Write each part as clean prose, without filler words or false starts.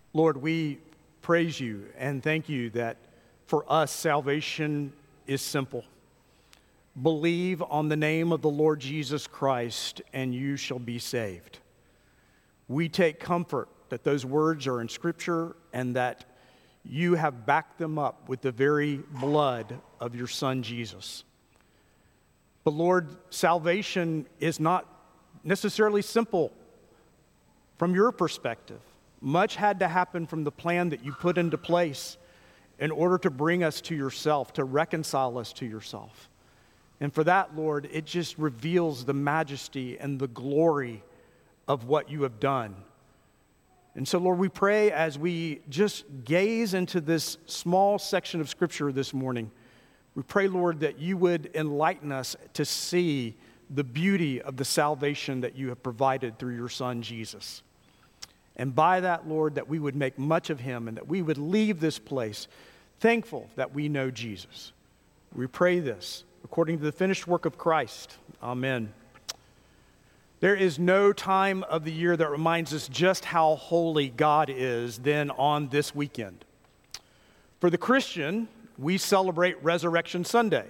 Lord, we praise you and thank you that for us, salvation is simple. Believe on the name of the Lord Jesus Christ, and you shall be saved. We take comfort that those words are in Scripture and that you have backed them up with the very blood of your Son, Jesus. But Lord, salvation is not necessarily simple from your perspective. Much had to happen from the plan that you put into place in order to bring us to yourself, to reconcile us to yourself. And for that, Lord, it just reveals the majesty and the glory of what you have done. And so, Lord, we pray as we just gaze into this small section of Scripture this morning, we pray, Lord, that you would enlighten us to see the beauty of the salvation that you have provided through your Son, Jesus. And by that, Lord, that we would make much of him and that we would leave this place thankful that we know Jesus. We pray this according to the finished work of Christ. Amen. There is no time of the year that reminds us just how holy God is than on this weekend. For the Christian, we celebrate Resurrection Sunday.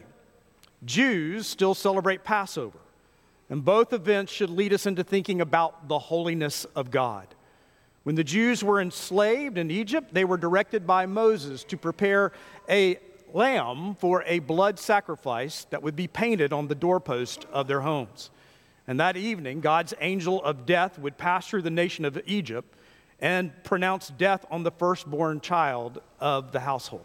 Jews still celebrate Passover. And both events should lead us into thinking about the holiness of God. When the Jews were enslaved in Egypt, they were directed by Moses to prepare a lamb for a blood sacrifice that would be painted on the doorpost of their homes. And that evening, God's angel of death would pass through the nation of Egypt and pronounce death on the firstborn child of the household.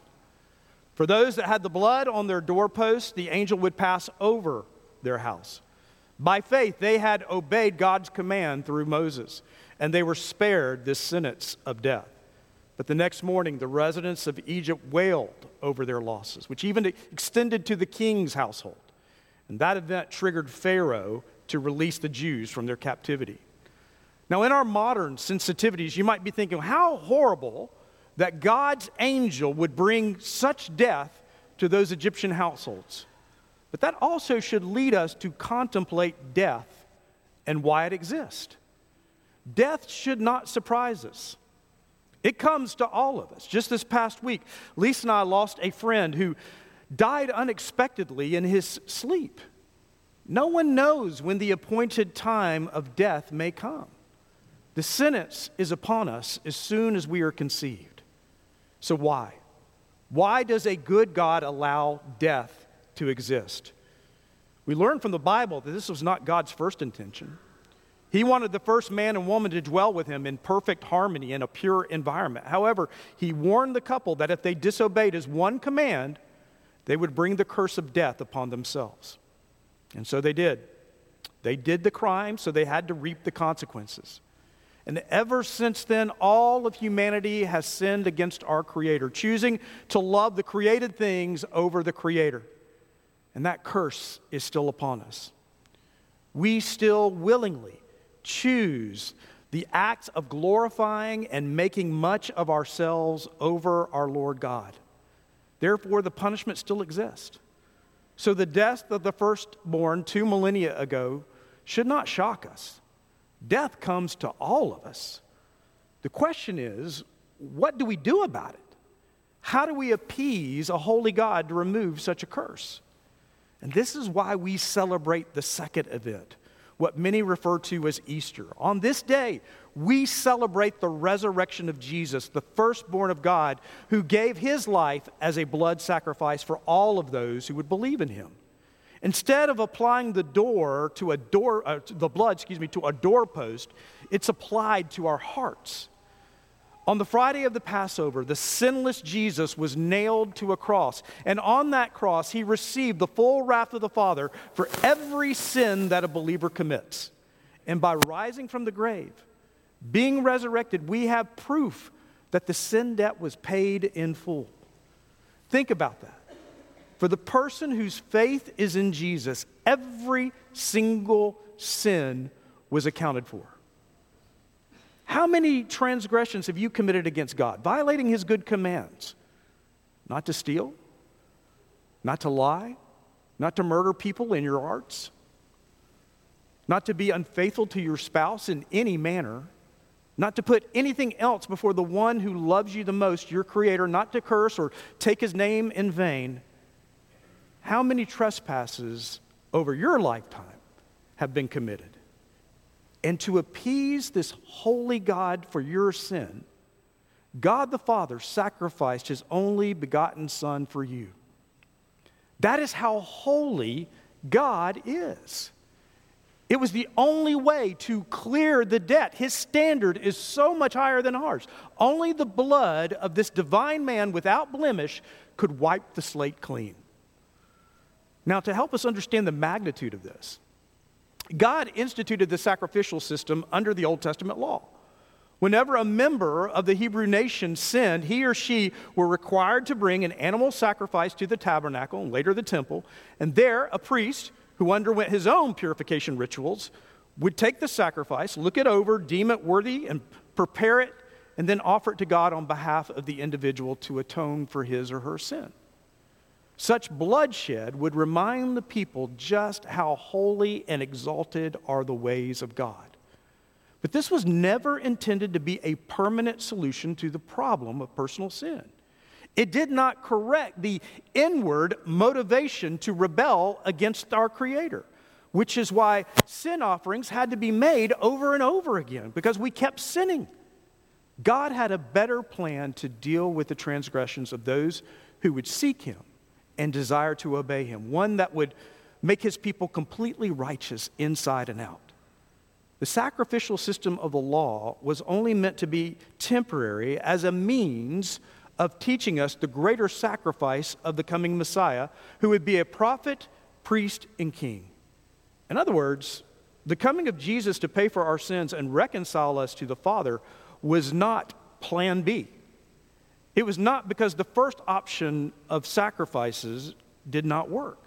For those that had the blood on their doorpost, the angel would pass over their house. By faith, they had obeyed God's command through Moses, and they were spared this sentence of death. But the next morning, the residents of Egypt wailed over their losses, which even extended to the king's household. And that event triggered Pharaoh to release the Jews from their captivity. Now, in our modern sensitivities, you might be thinking, how horrible that God's angel would bring such death to those Egyptian households. But that also should lead us to contemplate death and why it exists. Death should not surprise us. It comes to all of us. Just this past week, Lisa and I lost a friend who died unexpectedly in his sleep. No one knows when the appointed time of death may come. The sentence is upon us as soon as we are conceived. So why? Why does a good God allow death to exist? We learn from the Bible that this was not God's first intention. He wanted the first man and woman to dwell with him in perfect harmony in a pure environment. However, he warned the couple that if they disobeyed his one command, they would bring the curse of death upon themselves. And so they did. They did the crime, so they had to reap the consequences. And ever since then, all of humanity has sinned against our Creator, choosing to love the created things over the Creator. And that curse is still upon us. We still willingly choose the acts of glorifying and making much of ourselves over our Lord God. Therefore, the punishment still exists. So the death of the firstborn 2 millennia ago should not shock us. Death comes to all of us. The question is, what do we do about it? How do we appease a holy God to remove such a curse? And this is why we celebrate the second event, what many refer to as Easter. On this day, we celebrate the resurrection of Jesus, the firstborn of God, who gave his life as a blood sacrifice for all of those who would believe in him. Instead of applying the blood to a doorpost, it's applied to our hearts. On the Friday of the Passover, the sinless Jesus was nailed to a cross. And on that cross, he received the full wrath of the Father for every sin that a believer commits. And by rising from the grave, being resurrected, we have proof that the sin debt was paid in full. Think about that. For the person whose faith is in Jesus, every single sin was accounted for. How many transgressions have you committed against God? Violating his good commands. Not to steal, not to lie, not to murder people in your arts, not to be unfaithful to your spouse in any manner, not to put anything else before the one who loves you the most, your Creator, not to curse or take his name in vain, how many trespasses over your lifetime have been committed? And to appease this holy God for your sin, God the Father sacrificed his only begotten Son for you. That is how holy God is. It was the only way to clear the debt. His standard is so much higher than ours. Only the blood of this divine man without blemish could wipe the slate clean. Now, to help us understand the magnitude of this, God instituted the sacrificial system under the Old Testament law. Whenever a member of the Hebrew nation sinned, he or she were required to bring an animal sacrifice to the tabernacle and later the temple, and there a priest who underwent his own purification rituals would take the sacrifice, look it over, deem it worthy, and prepare it, and then offer it to God on behalf of the individual to atone for his or her sin. Such bloodshed would remind the people just how holy and exalted are the ways of God. But this was never intended to be a permanent solution to the problem of personal sin. It did not correct the inward motivation to rebel against our Creator, which is why sin offerings had to be made over and over again, because we kept sinning. God had a better plan to deal with the transgressions of those who would seek him and desire to obey him, one that would make his people completely righteous inside and out. The sacrificial system of the law was only meant to be temporary as a means of teaching us the greater sacrifice of the coming Messiah, who would be a prophet, priest, and king. In other words, the coming of Jesus to pay for our sins and reconcile us to the Father was not plan B. It was not because the first option of sacrifices did not work.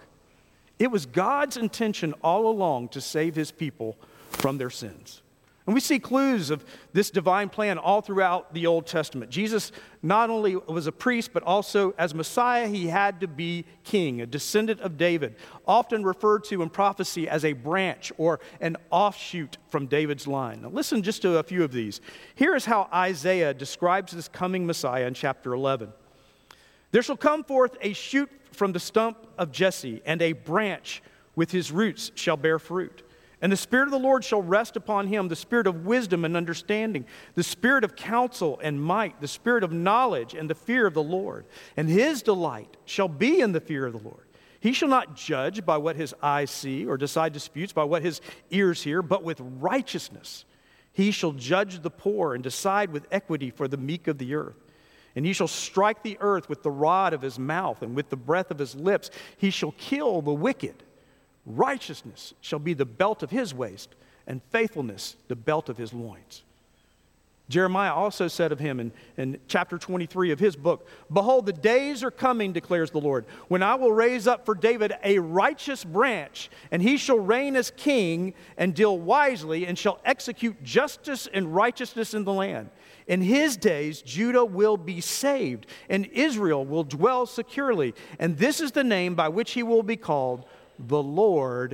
It was God's intention all along to save his people from their sins. And we see clues of this divine plan all throughout the Old Testament. Jesus not only was a priest, but also as Messiah, he had to be king, a descendant of David, often referred to in prophecy as a branch or an offshoot from David's line. Now listen just to a few of these. Here is how Isaiah describes this coming Messiah in chapter 11. There shall come forth a shoot from the stump of Jesse, and a branch with his roots shall bear fruit. And the Spirit of the Lord shall rest upon him, the Spirit of wisdom and understanding, the Spirit of counsel and might, the Spirit of knowledge and the fear of the Lord. And his delight shall be in the fear of the Lord. He shall not judge by what his eyes see, or decide disputes by what his ears hear, but with righteousness he shall judge the poor and decide with equity for the meek of the earth. And he shall strike the earth with the rod of his mouth, and with the breath of his lips he shall kill the wicked. Righteousness shall be the belt of his waist, and faithfulness the belt of his loins. Jeremiah also said of him in chapter 23 of his book, "Behold, the days are coming, declares the Lord, when I will raise up for David a righteous branch, and he shall reign as king and deal wisely, and shall execute justice and righteousness in the land. In his days, Judah will be saved, and Israel will dwell securely. And this is the name by which he will be called, the Lord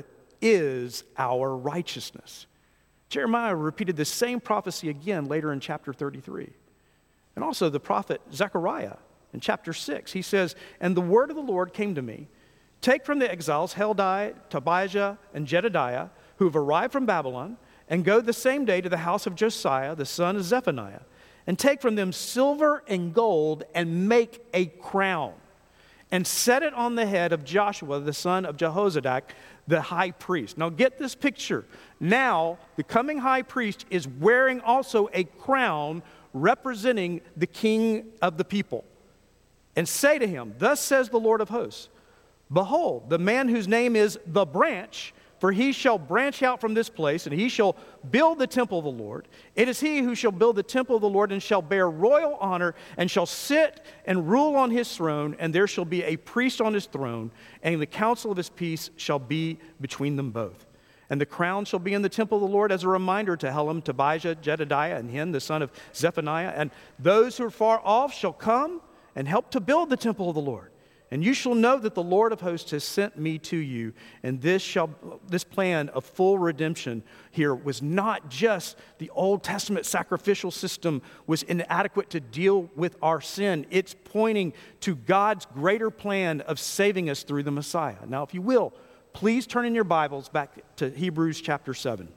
is our righteousness." Jeremiah repeated the same prophecy again later in chapter 33. And also the prophet Zechariah in chapter 6, he says, "And the word of the Lord came to me, take from the exiles Heldai, Tobijah, and Jedediah, who have arrived from Babylon, and go the same day to the house of Josiah, the son of Zephaniah, and take from them silver and gold, and make a crown, and set it on the head of Joshua, the son of Jehozadak, the high priest." Now get this picture. Now, the coming high priest is wearing also a crown representing the king of the people. "And say to him, thus says the Lord of hosts, behold, the man whose name is the branch, for he shall branch out from this place, and he shall build the temple of the Lord. It is he who shall build the temple of the Lord, and shall bear royal honor, and shall sit and rule on his throne, and there shall be a priest on his throne, and the counsel of his peace shall be between them both. And the crown shall be in the temple of the Lord as a reminder to Helam, Tobijah, Jedediah, and him, the son of Zephaniah. And those who are far off shall come and help to build the temple of the Lord. And you shall know that the Lord of hosts has sent me to you. And this plan of full redemption here was not just the Old Testament sacrificial system was inadequate to deal with our sin. It's pointing to God's greater plan of saving us through the Messiah. Now, if you will, please turn in your Bibles back to Hebrews chapter 7.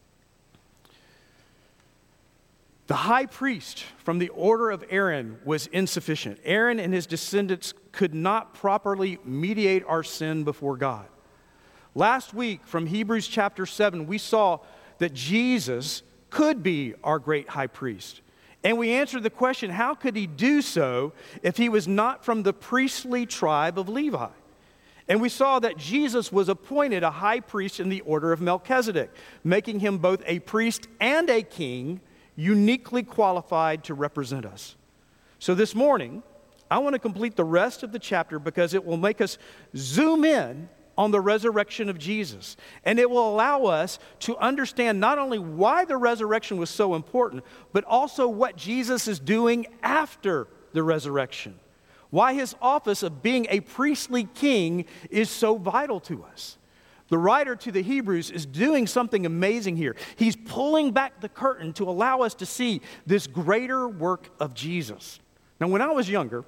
The high priest from the order of Aaron was insufficient. Aaron and his descendants could not properly mediate our sin before God. Last week from Hebrews chapter 7, we saw that Jesus could be our great high priest. And we answered the question, how could he do so if he was not from the priestly tribe of Levi? And we saw that Jesus was appointed a high priest in the order of Melchizedek, making him both a priest and a king, uniquely qualified to represent us. So this morning, I want to complete the rest of the chapter because it will make us zoom in on the resurrection of Jesus. And it will allow us to understand not only why the resurrection was so important, but also what Jesus is doing after the resurrection. Why his office of being a priestly king is so vital to us. The writer to the Hebrews is doing something amazing here. He's pulling back the curtain to allow us to see this greater work of Jesus. Now, when I was younger,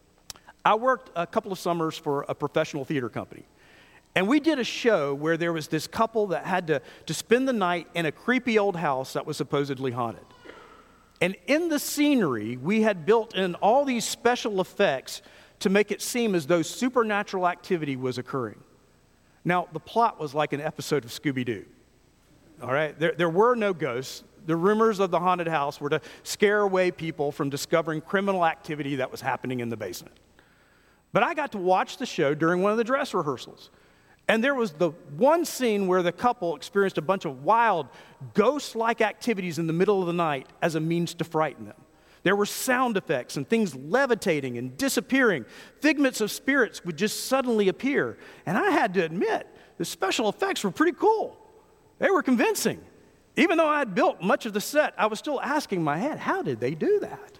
I worked a couple of summers for a professional theater company. And we did a show where there was this couple that had to spend the night in a creepy old house that was supposedly haunted. And in the scenery, we had built in all these special effects to make it seem as though supernatural activity was occurring. Now, the plot was like an episode of Scooby-Doo, all right? There were no ghosts. The rumors of the haunted house were to scare away people from discovering criminal activity that was happening in the basement. But I got to watch the show during one of the dress rehearsals. And there was the one scene where the couple experienced a bunch of wild, ghost-like activities in the middle of the night as a means to frighten them. There were sound effects and things levitating and disappearing. Figments of spirits would just suddenly appear. And I had to admit, the special effects were pretty cool. They were convincing. Even though I had built much of the set, I was still asking my head, how did they do that?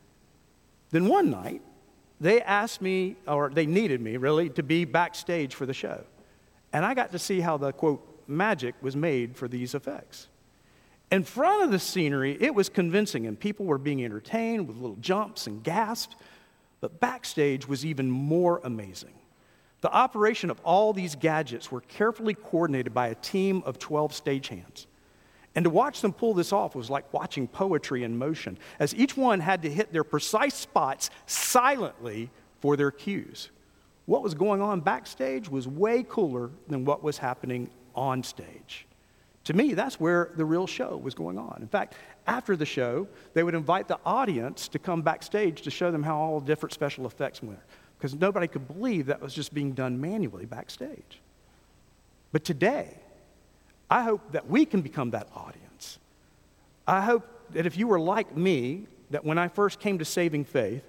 Then one night, they asked me, or they needed me really, to be backstage for the show. And I got to see how the, quote, magic was made for these effects. In front of the scenery, it was convincing, and people were being entertained with little jumps and gasps. But backstage was even more amazing. The operation of all these gadgets were carefully coordinated by a team of 12 stagehands. And to watch them pull this off was like watching poetry in motion, as each one had to hit their precise spots silently for their cues. What was going on backstage was way cooler than what was happening on stage. To me, that's where the real show was going on. In fact, after the show, they would invite the audience to come backstage to show them how all the different special effects went, because nobody could believe that was just being done manually backstage. But today, I hope that we can become that audience. I hope that if you were like me, that when I first came to saving faith,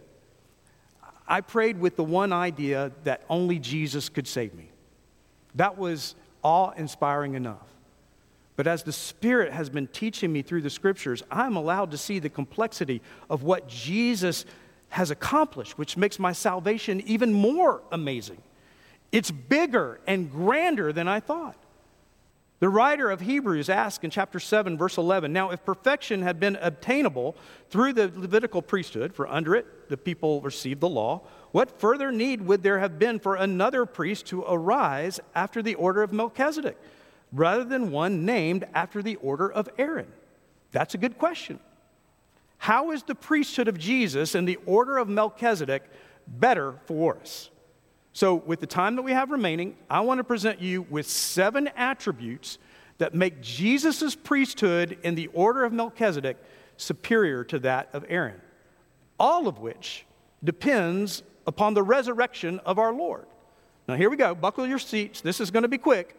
I prayed with the one idea that only Jesus could save me. That was awe-inspiring enough. But as the Spirit has been teaching me through the Scriptures, I'm allowed to see the complexity of what Jesus has accomplished, which makes my salvation even more amazing. It's bigger and grander than I thought. The writer of Hebrews asks in chapter 7, verse 11, now if perfection had been obtainable through the Levitical priesthood, for under it the people received the law, what further need would there have been for another priest to arise after the order of Melchizedek, rather than one named after the order of Aaron? That's a good question. How is the priesthood of Jesus and the order of Melchizedek better for us? So with the time that we have remaining, I want to present you with 7 attributes that make Jesus' priesthood in the order of Melchizedek superior to that of Aaron, all of which depends upon the resurrection of our Lord. Now here we go. Buckle your seats. This is going to be quick.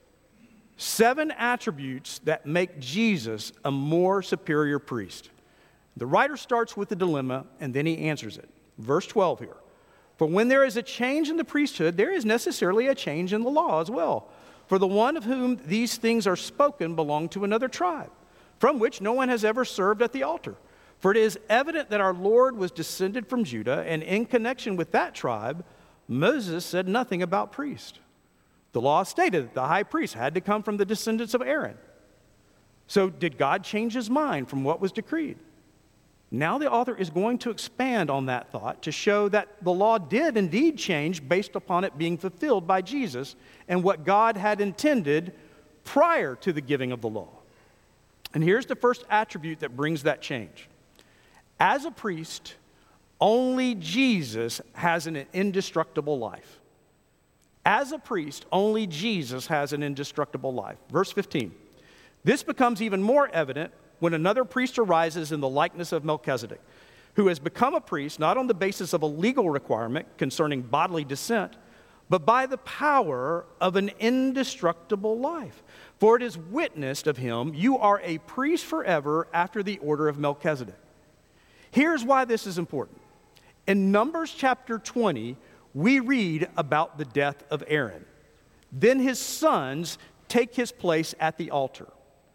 7 attributes that make Jesus a more superior priest. The writer starts with the dilemma, and then he answers it. Verse 12 here. For when there is a change in the priesthood, there is necessarily a change in the law as well. For the one of whom these things are spoken belonged to another tribe, from which no one has ever served at the altar. For it is evident that our Lord was descended from Judah, and in connection with that tribe, Moses said nothing about priest. The law stated that the high priest had to come from the descendants of Aaron. So did God change his mind from what was decreed? Now the author is going to expand on that thought to show that the law did indeed change based upon it being fulfilled by Jesus and what God had intended prior to the giving of the law. And here's the first attribute that brings that change. As a priest, only Jesus has an indestructible life. As a priest, only Jesus has an indestructible life. Verse 15. This becomes even more evident when another priest arises in the likeness of Melchizedek, who has become a priest not on the basis of a legal requirement concerning bodily descent, but by the power of an indestructible life. For it is witnessed of him, you are a priest forever after the order of Melchizedek. Here's why this is important. In Numbers chapter 20, we read about the death of Aaron. Then his sons take his place at the altar.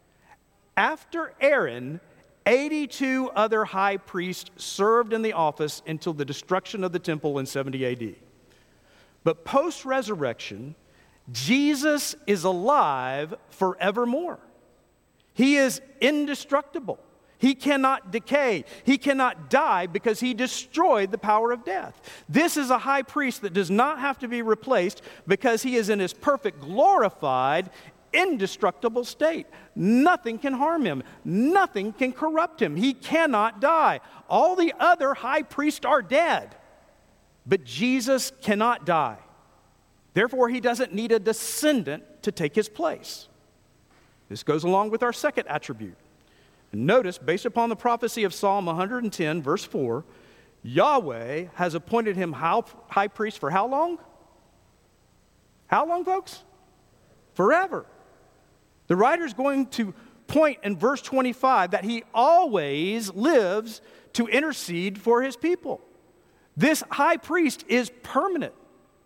After Aaron, 82 other high priests served in the office until the destruction of the temple in 70 AD. But post-resurrection, Jesus is alive forevermore. He is indestructible. He cannot decay. He cannot die because he destroyed the power of death. This is a high priest that does not have to be replaced because he is in his perfect, glorified, indestructible state. Nothing can harm him. Nothing can corrupt him. He cannot die. All the other high priests are dead. But Jesus cannot die. Therefore, he doesn't need a descendant to take his place. This goes along with our second attribute. And notice, based upon the prophecy of Psalm 110, verse 4, Yahweh has appointed him high priest for how long? How long, folks? Forever. The writer is going to point in verse 25 that he always lives to intercede for his people. This high priest is permanent.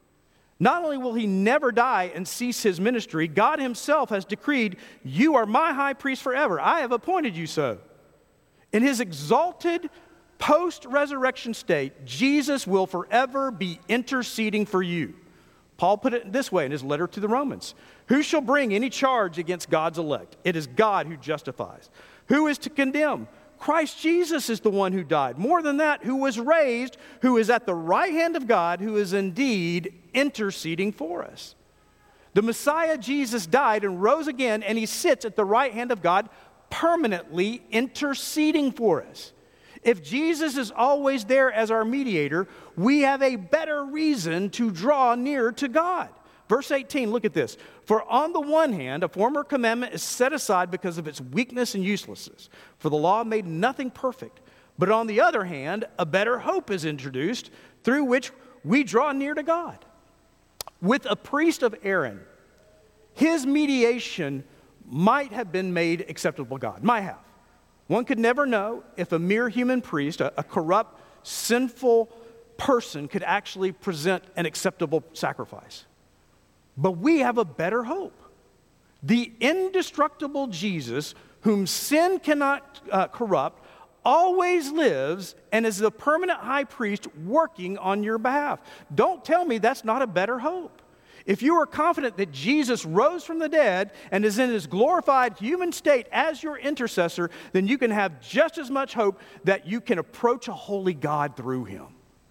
Not only will he never die and cease his ministry, God himself has decreed, you are my high priest forever. I have appointed you so. In his exalted post-resurrection state, Jesus will forever be interceding for you. Paul put it this way in his letter to the Romans. Who shall bring any charge against God's elect? It is God who justifies. Who is to condemn? Christ Jesus is the one who died. More than that, who was raised, who is at the right hand of God, who is indeed interceding for us. The Messiah Jesus died and rose again, and he sits at the right hand of God, permanently interceding for us. If Jesus is always there as our mediator, we have a better reason to draw near to God. Verse 18, look at this. For on the one hand, a former commandment is set aside because of its weakness and uselessness. For the law made nothing perfect. But on the other hand, a better hope is introduced through which we draw near to God. With a priest of Aaron, his mediation might have been made acceptable to God. Might have. One could never know if a mere human priest, a corrupt, sinful person, could actually present an acceptable sacrifice. But we have a better hope. The indestructible Jesus, whom sin cannot corrupt, always lives and is the permanent high priest working on your behalf. Don't tell me that's not a better hope. If you are confident that Jesus rose from the dead and is in his glorified human state as your intercessor, then you can have just as much hope that you can approach a holy God through him.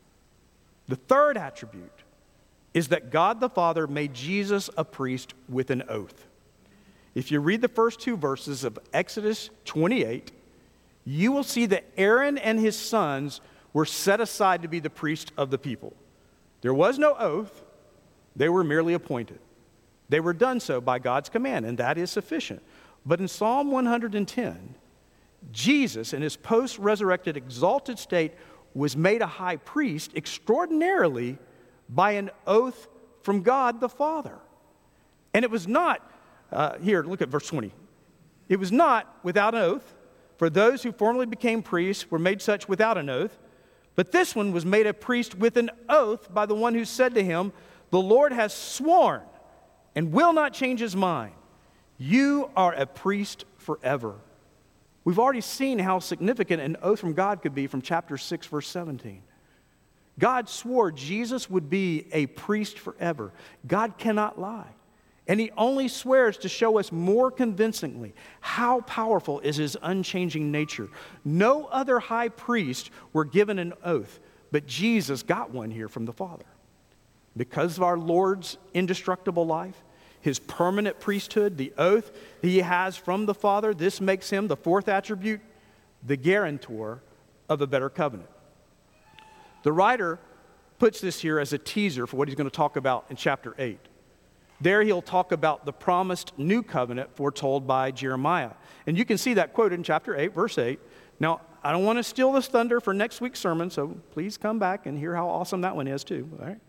The third attribute is that God the Father made Jesus a priest with an oath. If you read the first two verses of Exodus 28, you will see that Aaron and his sons were set aside to be the priest of the people. There was no oath. They were merely appointed. They were done so by God's command, and that is sufficient. But in Psalm 110, Jesus, in his post-resurrected exalted state, was made a high priest extraordinarily by an oath from God the Father. And it was not, here, look at verse 20. It was not without an oath, for those who formerly became priests were made such without an oath, but this one was made a priest with an oath by the one who said to him, the Lord has sworn and will not change his mind. You are a priest forever. We've already seen how significant an oath from God could be from chapter 6, verse 17. God swore Jesus would be a priest forever. God cannot lie. And he only swears to show us more convincingly how powerful is his unchanging nature. No other high priest were given an oath, but Jesus got one here from the Father. Because of our Lord's indestructible life, his permanent priesthood, the oath he has from the Father, this makes him, the fourth attribute, the guarantor of a better covenant. The writer puts this here as a teaser for what he's going to talk about in chapter 8. There he'll talk about the promised new covenant foretold by Jeremiah. And you can see that quoted in chapter 8, verse 8. Now, I don't want to steal this thunder for next week's sermon, so please come back and hear how awesome that one is too. All right?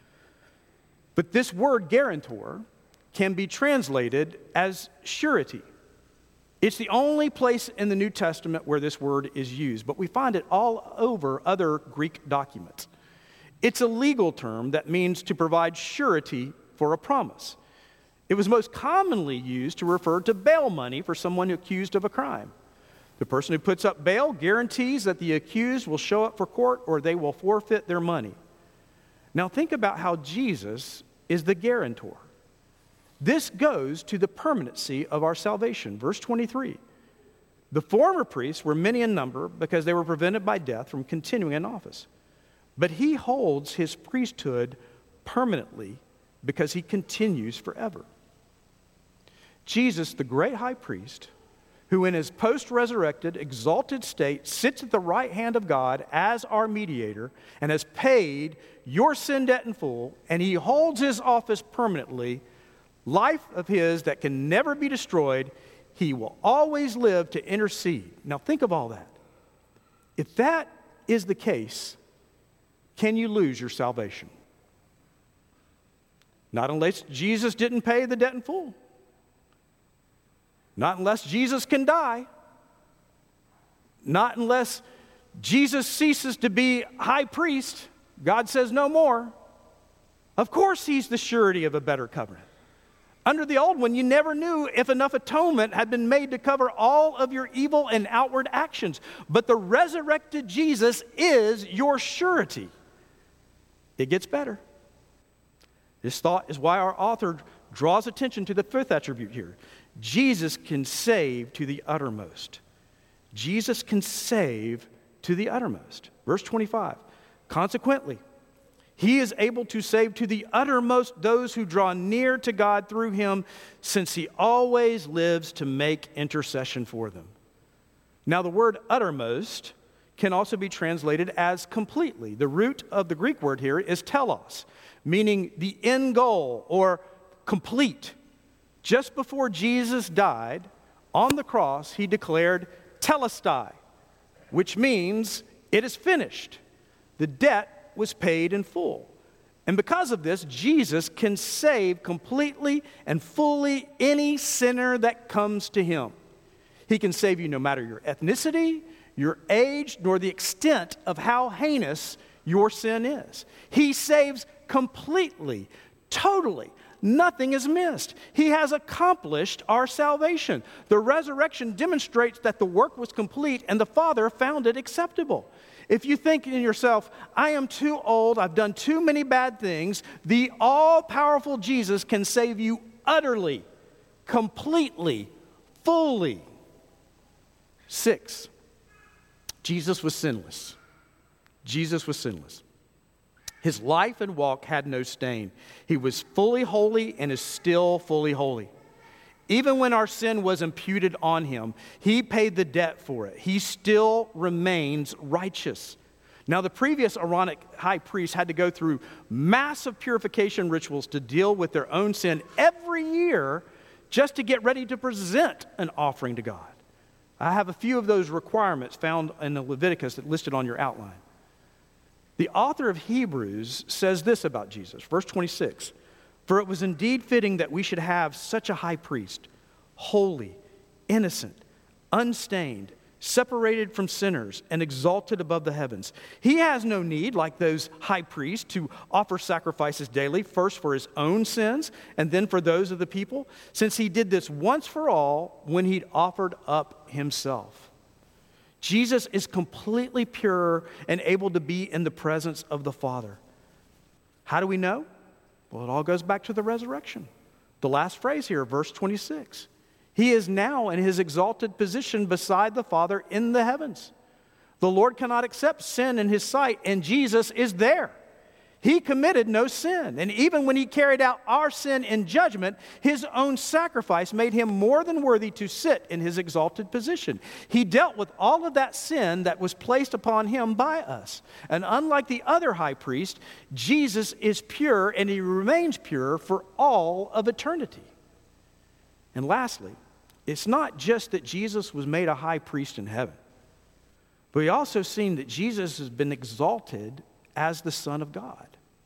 But this word guarantor can be translated as surety. It's the only place in the New Testament where this word is used, but we find it all over other Greek documents. It's a legal term that means to provide surety for a promise. It was most commonly used to refer to bail money for someone accused of a crime. The person who puts up bail guarantees that the accused will show up for court or they will forfeit their money. Now think about how Jesus is the guarantor. This goes to the permanency of our salvation. Verse 23. The former priests were many in number because they were prevented by death from continuing in office. But he holds his priesthood permanently because he continues forever. Jesus, the great high priest, who in his post-resurrected, exalted state sits at the right hand of God as our mediator and has paid your sin debt in full, and he holds his office permanently, life of his that can never be destroyed, he will always live to intercede. Now think of all that. If that is the case, can you lose your salvation? Not unless Jesus didn't pay the debt in full. Not unless Jesus can die. Not unless Jesus ceases to be high priest. God says no more. Of course he's the surety of a better covenant. Under the old one, you never knew if enough atonement had been made to cover all of your evil and outward actions. But the resurrected Jesus is your surety. It gets better. This thought is why our author draws attention to the fifth attribute here. Jesus can save to the uttermost. Jesus can save to the uttermost. Verse 25. Consequently, he is able to save to the uttermost those who draw near to God through him, since he always lives to make intercession for them. Now, the word uttermost can also be translated as completely. The root of the Greek word here is telos, meaning the end goal or complete. Just before Jesus died on the cross, he declared telestai, which means it is finished. The debt was paid in full. And because of this, Jesus can save completely and fully any sinner that comes to him. He can save you no matter your ethnicity, your age, nor the extent of how heinous your sin is. He saves completely, totally. Nothing is missed. He has accomplished our salvation. The resurrection demonstrates that the work was complete and the Father found it acceptable. If you think in yourself, I am too old, I've done too many bad things, the all-powerful Jesus can save you utterly, completely, fully. 6, Jesus was sinless. Jesus was sinless. His life and walk had no stain. He was fully holy and is still fully holy. Even when our sin was imputed on him, he paid the debt for it. He still remains righteous. Now, the previous Aaronic high priest had to go through massive purification rituals to deal with their own sin every year just to get ready to present an offering to God. I have a few of those requirements found in the Leviticus that listed on your outline. The author of Hebrews says this about Jesus, verse 26. For it was indeed fitting that we should have such a high priest, holy, innocent, unstained, separated from sinners, and exalted above the heavens. He has no need, like those high priests, to offer sacrifices daily, first for his own sins and then for those of the people, since he did this once for all when he'd offered up himself. Jesus is completely pure and able to be in the presence of the Father. How do we know? Well, it all goes back to the resurrection. The last phrase here, verse 26. He is now in his exalted position beside the Father in the heavens. The Lord cannot accept sin in his sight, and Jesus is there. He committed no sin, and even when he carried out our sin in judgment, his own sacrifice made him more than worthy to sit in his exalted position. He dealt with all of that sin that was placed upon him by us. And unlike the other high priest, Jesus is pure, and he remains pure for all of eternity. And lastly, it's not just that Jesus was made a high priest in heaven, but we also seen that Jesus has been exalted as the Son of God.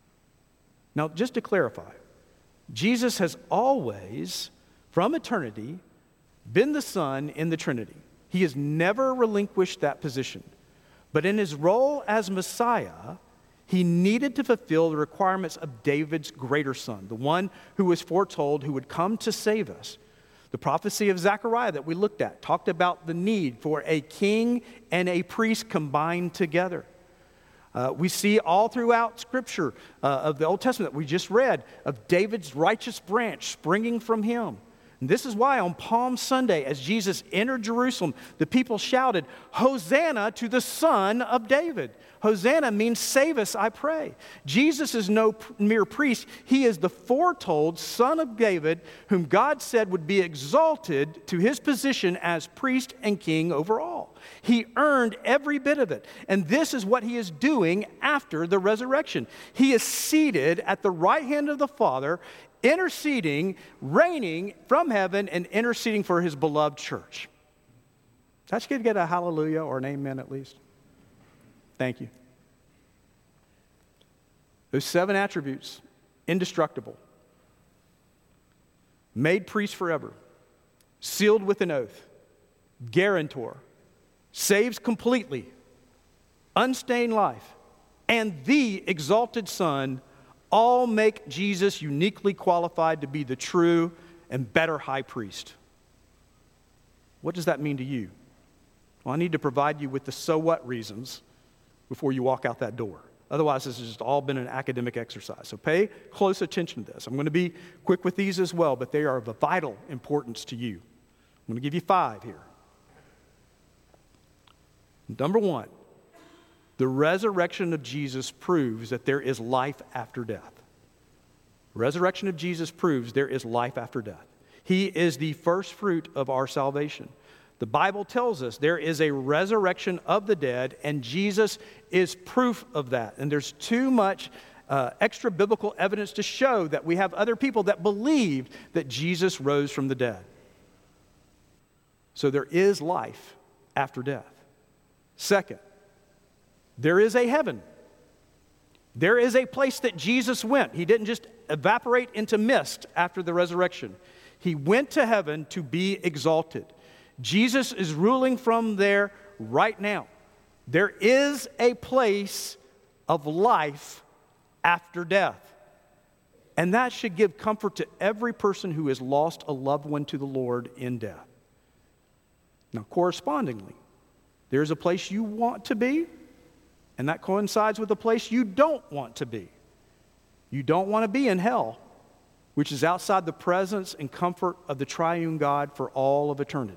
Now, just to clarify, Jesus has always, from eternity, been the Son in the Trinity. He has never relinquished that position. But in his role as Messiah, he needed to fulfill the requirements of David's greater son, the one who was foretold who would come to save us. The prophecy of Zechariah that we looked at talked about the need for a king and a priest combined together. We see all throughout Scripture of the Old Testament that we just read of David's righteous branch springing from him. And this is why on Palm Sunday, as Jesus entered Jerusalem, the people shouted, "Hosanna to the Son of David." Hosanna means save us, I pray. Jesus is no mere priest. He is the foretold Son of David, whom God said would be exalted to his position as priest and king over all. He earned every bit of it. And this is what he is doing after the resurrection. He is seated at the right hand of the Father, interceding, reigning from heaven, and interceding for his beloved church. That should get a hallelujah or an amen at least. Thank you. Those 7 attributes: indestructible, made priest forever, sealed with an oath, guarantor, saves completely, unstained life, and the exalted Son, all make Jesus uniquely qualified to be the true and better high priest. What does that mean to you? Well, I need to provide you with the so what reasons before you walk out that door. Otherwise, this has just all been an academic exercise. So pay close attention to this. I'm going to be quick with these as well, but they are of a vital importance to you. I'm going to give you 5 here. Number 1, the resurrection of Jesus proves that there is life after death. Resurrection of Jesus proves there is life after death. He is the first fruit of our salvation. The Bible tells us there is a resurrection of the dead, and Jesus is proof of that. And there's too much extra biblical evidence to show that we have other people that believed that Jesus rose from the dead. So there is life after death. Second, there is a heaven. There is a place that Jesus went. He didn't just evaporate into mist after the resurrection. He went to heaven to be exalted. Jesus is ruling from there right now. There is a place of life after death. And that should give comfort to every person who has lost a loved one to the Lord in death. Now, correspondingly, there's a place you want to be, and that coincides with a place you don't want to be. You don't want to be in hell, which is outside the presence and comfort of the triune God for all of eternity.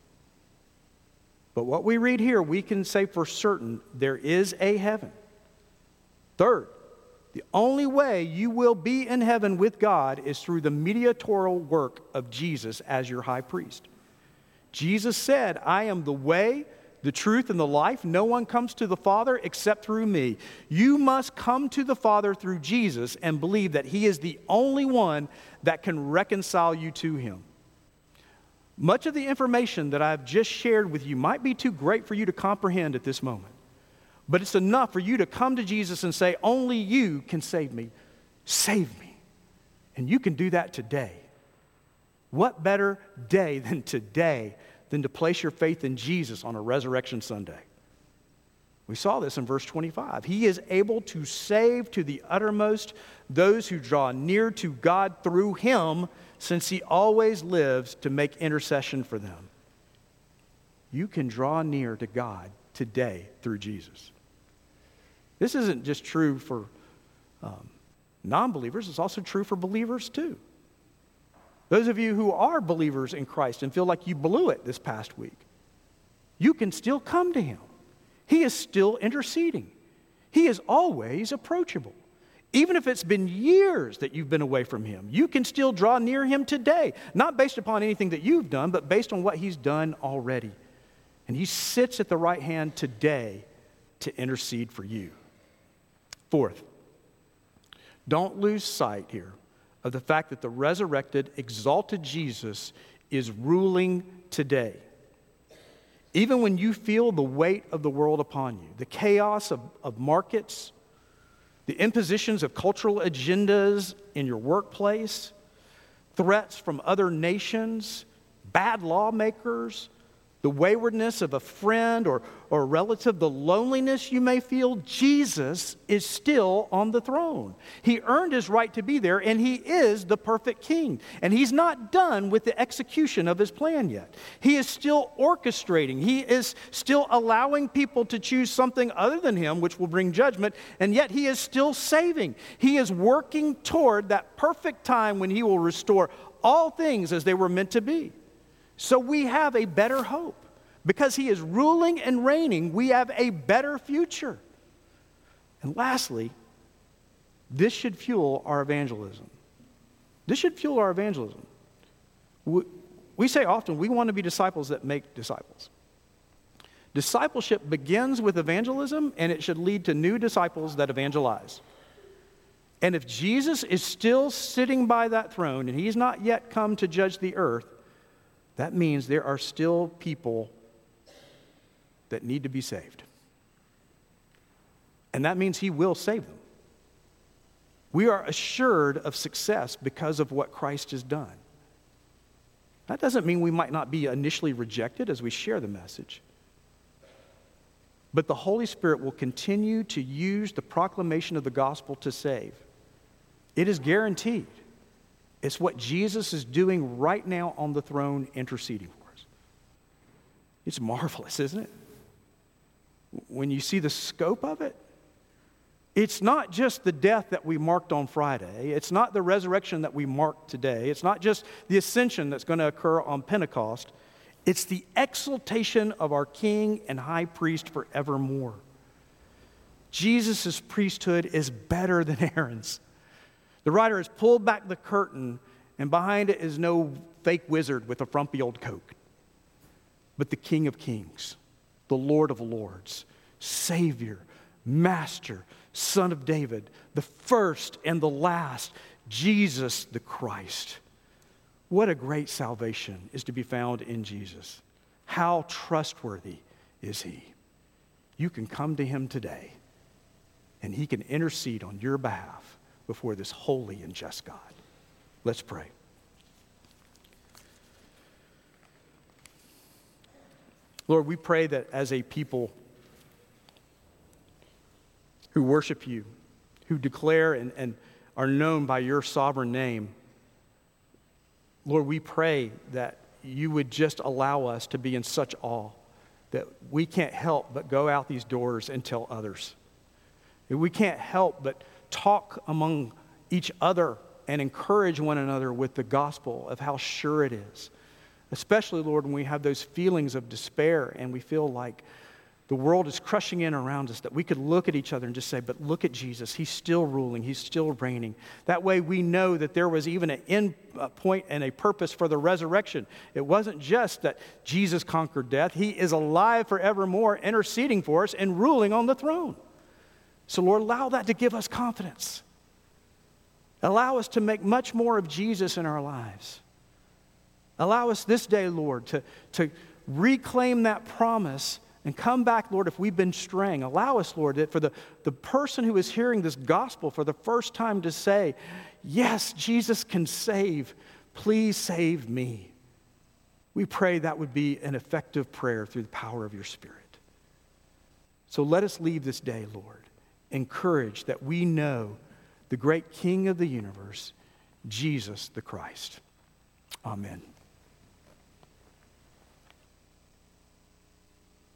But what we read here, we can say for certain there is a heaven. Third, the only way you will be in heaven with God is through the mediatorial work of Jesus as your high priest. Jesus said, "I am the way, the truth, and the life. No one comes to the Father except through me." You must come to the Father through Jesus and believe that He is the only one that can reconcile you to Him. Much of the information that I've just shared with you might be too great for you to comprehend at this moment. But it's enough for you to come to Jesus and say, "Only you can save me. Save me." And you can do that today. What better day than today than to place your faith in Jesus on a Resurrection Sunday? We saw this in verse 25. He is able to save to the uttermost those who draw near to God through Him, since He always lives to make intercession for them. you can draw near to God today through Jesus. This isn't just true for non-believers, it's also true for believers too. Those of you who are believers in Christ and feel like you blew it this past week, you can still come to him. He is still interceding. He is always approachable. Even if it's been years that you've been away from him, you can still draw near him today, not based upon anything that you've done, but based on what he's done already. And he sits at the right hand today to intercede for you. Fourth, don't lose sight here of the fact that the resurrected, exalted Jesus is ruling today. Even when you feel the weight of the world upon you, the chaos of markets, the impositions of cultural agendas in your workplace, threats from other nations, bad lawmakers, the waywardness of a friend or a relative, the loneliness you may feel, Jesus is still on the throne. He earned his right to be there, and he is the perfect king. And he's not done with the execution of his plan yet. He is still orchestrating. He is still allowing people to choose something other than him, which will bring judgment, and yet he is still saving. He is working toward that perfect time when he will restore all things as they were meant to be. So we have a better hope. Because he is ruling and reigning, we have a better future. And lastly, this should fuel our evangelism. This should fuel our evangelism. We say often we want to be disciples that make disciples. Discipleship begins with evangelism, and it should lead to new disciples that evangelize. And if Jesus is still sitting by that throne and he's not yet come to judge the earth, that means there are still people that need to be saved. And that means he will save them. We are assured of success because of what Christ has done. That doesn't mean we might not be initially rejected as we share the message. But the Holy Spirit will continue to use the proclamation of the gospel to save. It is guaranteed. It's what Jesus is doing right now on the throne, interceding for us. It's marvelous, isn't it? When you see the scope of it, it's not just the death that we marked on Friday. It's not the resurrection that we marked today. It's not just the ascension that's going to occur on Pentecost. It's the exaltation of our King and High Priest forevermore. Jesus' priesthood is better than Aaron's. The writer has pulled back the curtain, and behind it is no fake wizard with a frumpy old coat, but the King of Kings, the Lord of Lords, Savior, Master, Son of David, the first and the last, Jesus the Christ. What a great salvation is to be found in Jesus. How trustworthy is he? You can come to him today, and he can intercede on your behalf before this holy and just God. Let's pray. Lord, we pray that as a people who worship you, who declare and are known by your sovereign name, Lord, we pray that you would just allow us to be in such awe that we can't help but go out these doors and tell others. We can't help but talk among each other and encourage one another with the gospel of how sure it is. Especially, Lord, when we have those feelings of despair and we feel like the world is crushing in around us, that we could look at each other and just say, but look at Jesus. He's still ruling. He's still reigning. That way we know that there was even an end point and a purpose for the resurrection. It wasn't just that Jesus conquered death. He is alive forevermore, interceding for us and ruling on the throne. So, Lord, allow that to give us confidence. Allow us to make much more of Jesus in our lives. Allow us this day, Lord, to reclaim that promise and come back, Lord, if we've been straying. Allow us, Lord, that for the person who is hearing this gospel for the first time to say, yes, Jesus can save. Please save me. We pray that would be an effective prayer through the power of your Spirit. So let us leave this day, Lord, encouraged that we know the great King of the universe, Jesus the Christ. Amen.